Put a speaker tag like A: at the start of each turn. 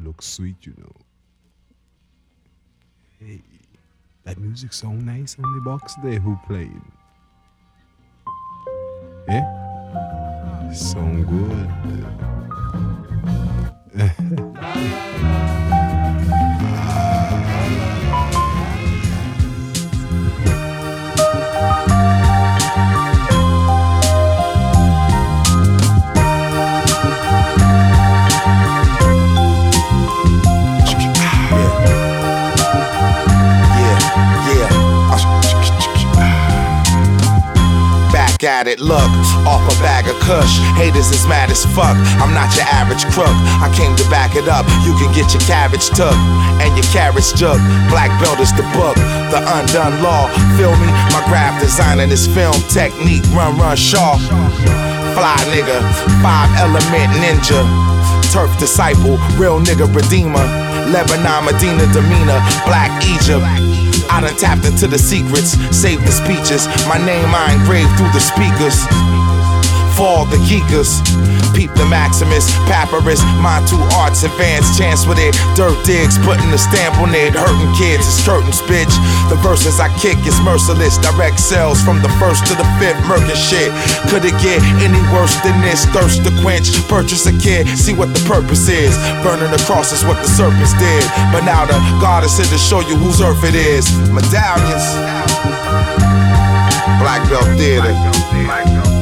A: looks sweet, you know. Hey, that music so nice on the box there. Who played? Yeah, sound good.
B: At it, look, off a bag of kush. Haters is mad as fuck. I'm not your average crook. I came to back it up. You can get your cabbage took and your carrots jug. Black belt is the book, the undone law. Feel me? My graph designing this film technique. Run, Shaw. Fly nigga, 5-element ninja. Turf disciple, real nigga redeemer. Lebanon, Medina, demeanor, Black Egypt. I done tapped into the secrets, saved the speeches. My name I engraved through the speakers. For all the geekers, peep the Maximus, Papyrus, my two arts advanced. Chance with it, dirt digs, putting a stamp on it. Hurting kids, it's curtains, bitch. The verses I kick is merciless. Direct sales from the first to the fifth, murking shit. Could it get any worse than this? Thirst to quench, purchase a kid, see what the purpose is. Burning the cross is what the serpents did. But now the goddess is to show you whose earth it is. Medallions, Black Belt Theater.